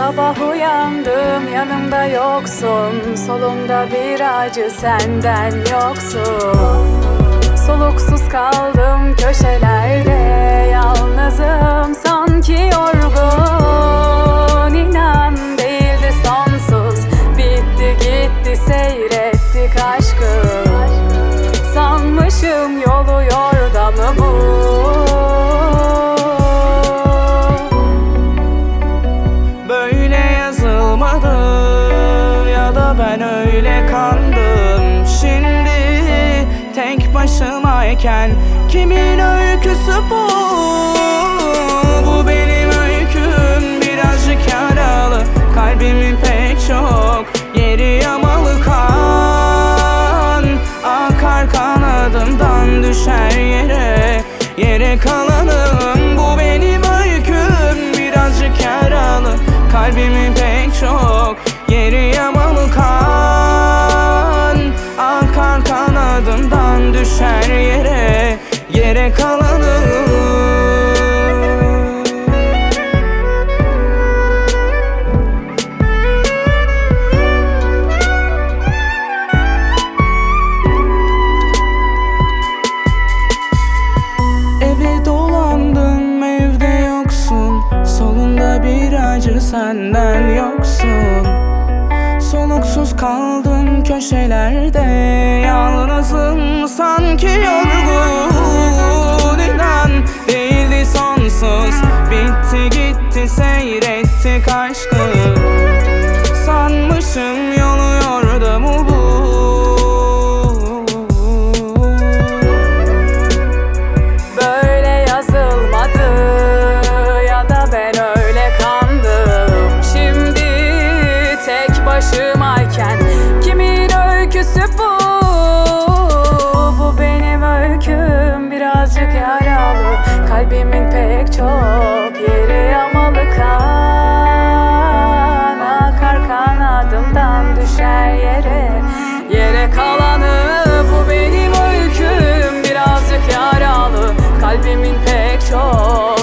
Sabah uyandım, yanımda yoksun. Solumda bir acı, senden yoksun. Soluksuz kaldım köşelerde, yalnızım sanki yorgun. İnan değildi sonsuz, bitti gitti seyrettik aşkı. Sanmışım yolu yordamı bu. Böyle yazılmadı ya da ben öyle kandım. Şimdi tek başımayken kimin öyküsü bu? Bu benim öyküm, birazcık yaralı. Kalbimin pek çok yeri yamalı, kan akar kanadımdan düşer yere. Yere kalanım, bu benim öyküm, birazcık yaralı. Kalbimin pek çok yeri yamalı, kan akar kanadımdan düşer yere. Yere kalanım. Eve dolandım, evde yoksun. Solunda bir acı, senden yoksun. Soluksuz kaldım köşelerde, yalnızım sanki yorgun. İnan değildi sonsuz, bitti gitti seyrettik aşkı. Sanmışım yolu yordamı bu. Böyle yazılmadı ya da ben öyle kandım. Şimdi tek başımayken kimin öyküsü bu? Bu benim öyküm, birazcık yaralı. Kalbimin pek çok yeri yamalı, kan akar kanadımdan düşer yere. Yere kalanı, bu benim öyküm, birazcık yaralı. Kalbimin pek çok